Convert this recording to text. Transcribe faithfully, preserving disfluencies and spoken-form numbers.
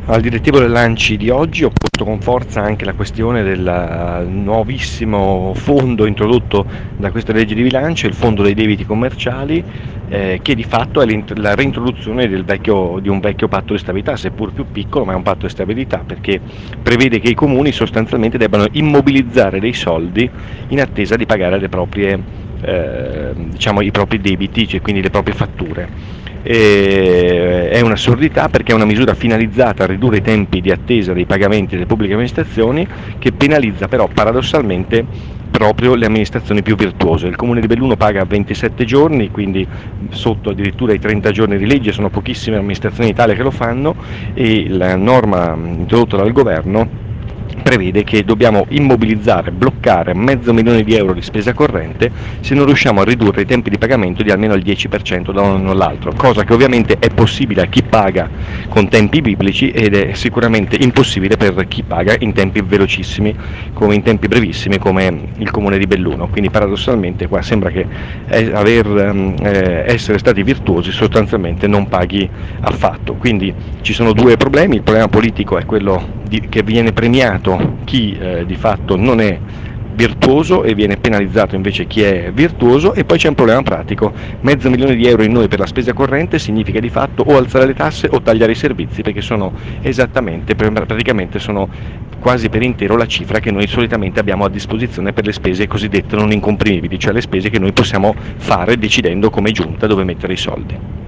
Al direttivo dell'A N C I di oggi ho posto con forza anche la questione del nuovissimo fondo introdotto da questa legge di bilancio, il fondo dei debiti commerciali, eh, che di fatto è la reintroduzione del vecchio, di un vecchio patto di stabilità, seppur più piccolo, ma è un patto di stabilità, perché prevede che i comuni sostanzialmente debbano immobilizzare dei soldi in attesa di pagare le proprie, eh, diciamo, i propri debiti, cioè quindi le proprie fatture. E è un'assurdità perché è una misura finalizzata a ridurre i tempi di attesa dei pagamenti delle pubbliche amministrazioni, che penalizza però paradossalmente proprio le amministrazioni più virtuose. Il Comune di Belluno paga ventisette giorni, quindi sotto addirittura i trenta giorni di legge, sono pochissime amministrazioni in Italia che lo fanno, e la norma introdotta dal governo prevede che dobbiamo immobilizzare, bloccare mezzo milione di euro di spesa corrente se non riusciamo a ridurre i tempi di pagamento di almeno il dieci per cento da un anno all'altro, cosa che ovviamente è possibile a chi paga con tempi biblici ed è sicuramente impossibile per chi paga in tempi velocissimi, come in tempi brevissimi come il Comune di Belluno. Quindi paradossalmente qua sembra che eh, aver, eh, essere stati virtuosi sostanzialmente non paghi affatto. Quindi ci sono due problemi: il problema politico è quello di, che viene premiato chi eh, di fatto non è virtuoso e viene penalizzato invece chi è virtuoso, e poi c'è un problema pratico: mezzo milione di euro in noi per la spesa corrente significa di fatto o alzare le tasse o tagliare i servizi, perché sono esattamente, praticamente sono quasi per intero la cifra che noi solitamente abbiamo a disposizione per le spese cosiddette non incomprimibili, cioè le spese che noi possiamo fare decidendo come giunta dove mettere i soldi.